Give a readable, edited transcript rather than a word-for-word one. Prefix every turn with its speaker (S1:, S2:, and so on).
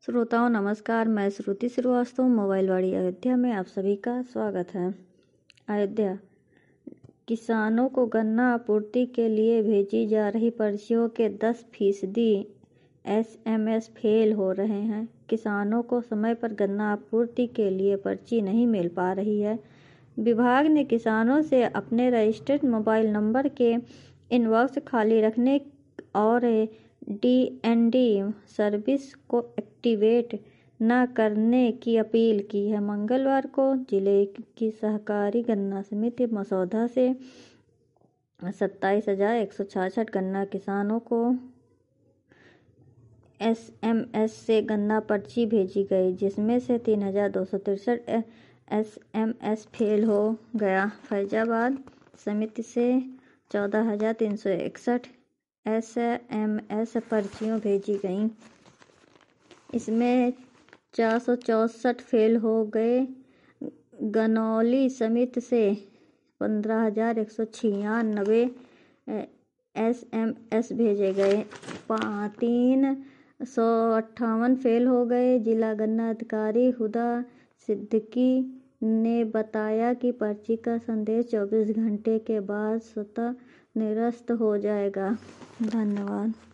S1: श्रोताओं नमस्कार। मैं श्रुति श्रीवास्तव मोबाइलवाड़ी अयोध्या में आप सभी का स्वागत है। अयोध्या किसानों को गन्ना आपूर्ति के लिए भेजी जा रही पर्चियों के 10% SMS फेल हो रहे हैं। किसानों को समय पर गन्ना आपूर्ति के लिए पर्ची नहीं मिल पा रही है। विभाग ने किसानों से अपने रजिस्टर्ड मोबाइल नंबर के इनबॉक्स खाली रखने और DND सर्विस को एक्टिवेट न करने की अपील की है। मंगलवार को जिले की सहकारी गन्ना समिति मसौदा से 27,166 गन्ना किसानों को SMS से गन्ना पर्ची भेजी गई, जिसमें से 3,263 SMS फेल हो गया। फैजाबाद समिति से 14,361 SMS पर्चियाँ भेजी गईं। इसमें 464 फेल हो गए। गनौली समिति से 15,196 SMS भेजे गए। 358 फेल हो गए। जिला गन्ना अधिकारी हुदा सिद्दीकी ने बताया कि पर्ची का संदेश 24 घंटे के बाद स्वतः निरस्त हो जाएगा। धन्यवाद।